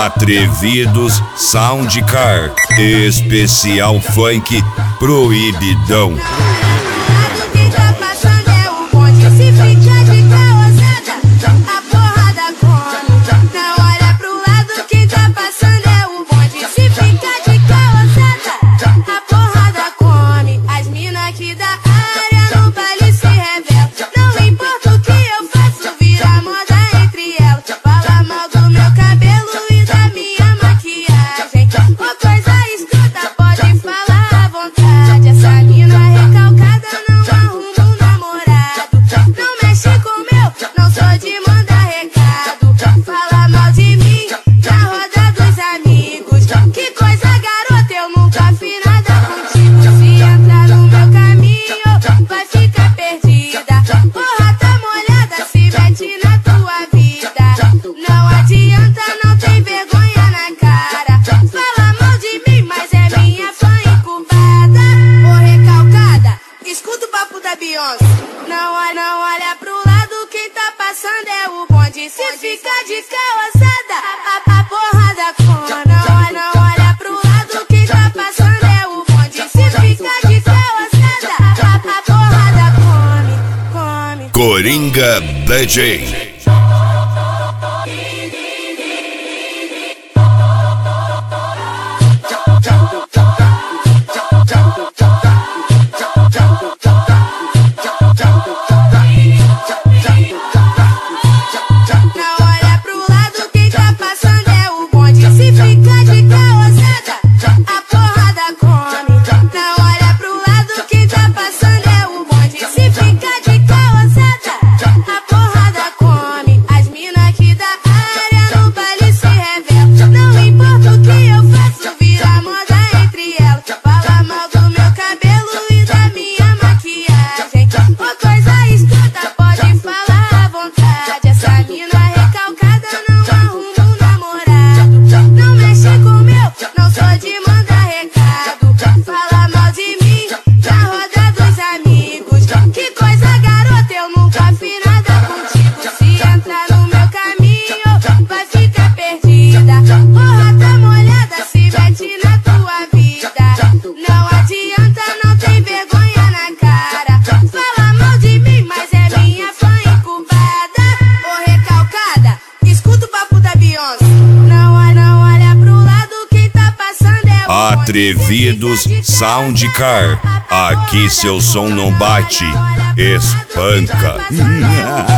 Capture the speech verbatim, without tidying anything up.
Atrevidos Soundcar, especial funk proibidão. Quem tá passando é o bonde. Se ficar de carroçada, a porrada come. Não olha pro lado, quem tá passando é o bonde. Se ficar de carroçada, a porrada come. As mina aqui da área no baile se revelam. Não importa o que eu faço, vira moda entre elas. Fala mal do meu cabelo e da minha maquiagem. Ô coisa escrota, pode falar à vontade. Essa mina recalcada não arruma um namorado. Não mexe com o meu, não sou de mandar recado. Fala mal de mim na roda dos amigos. Que coisa, garota, eu nunca fiz nada contigo. Se entrar no meu caminho, vai ficar perdida. Porra, tá molhada, se mete na tua vida. Não adianta, não tem vergonha na cara. Fala mal de mim, mas é minha fã incubada. Ô recalcada, escuta o papo da Beyoncé. Não olha, não olha pro lado, quem tá passando é o bonde. Se ficar de carroçada, a, a porrada come. Não olha, não olha pro lado, quem tá passando é o bonde. Se ficar de carroçada, a, a porrada come, come. Coringa D J. Não olha pro lado, quem tá passando é o bonde. Se ficar de carroçada, a porrada come. Não olha pro lado, quem tá passando é o bonde. Se ficar de carroçada, a porrada come. As mina aqui da área no baile se revelam. Não importa o que eu faço, vira moda entre elas. Fala mal do meu cabelo e da minha maquiagem. Ô coisa escrota, pode falar à vontade. Essa mina recalcada não arruma um namorado. Não mexe com o meu, não sou de mandar recado. Fala mal de mim na roda dos amigos. Que coisa, garota, eu nunca fiz nada contigo. Se entrar no meu caminho, vai ficar perdida. Porra, tá molhada, se mete na tua vida. Não adianta, não tem vergonha na cara. Fala mal de mim, mas é minha fã incubada. Ô recalcada, escuta o papo da Beyoncé. Não olha, não olha pro lado, quem tá passando é o bonde. Atrevidos Soundcar, aqui seu som não bate, espanca.